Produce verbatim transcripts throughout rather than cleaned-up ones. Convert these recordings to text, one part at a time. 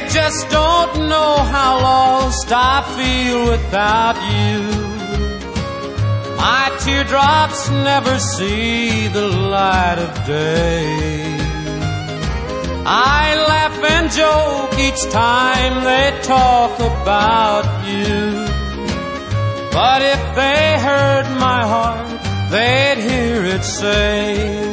just don't know how lost I feel without you. My teardrops never see the light of day. I laugh and joke each time they talk about you. But if they heard my heart, they'd hear it say,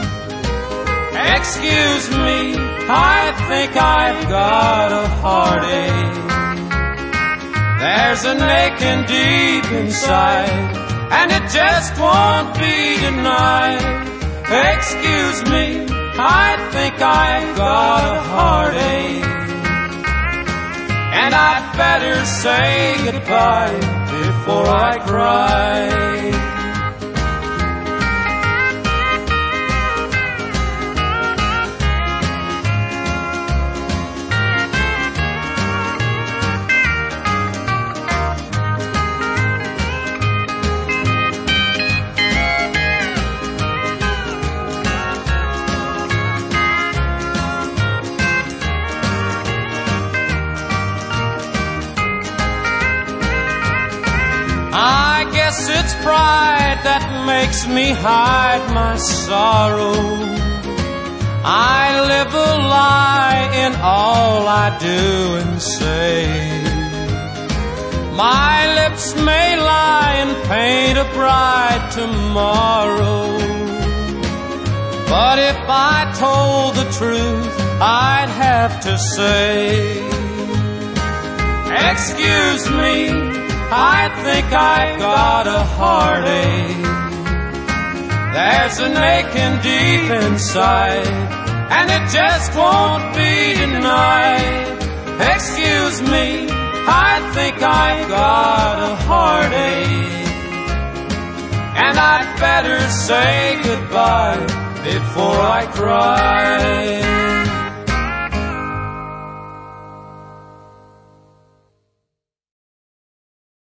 excuse me, I think I've got a heartache. There's an aching deep inside, and it just won't be denied. Excuse me, I think I've got a heartache, and I'd better say goodbye before I cry. I guess it's pride that makes me hide my sorrow. I live a lie in all I do and say. My lips may lie and paint a bride tomorrow, but if I told the truth, I'd have to say, excuse me, I think I've got a heartache. There's an aching deep inside, and it just won't be denied. Excuse me, I think I've got a heartache, and I'd better say goodbye before I cry.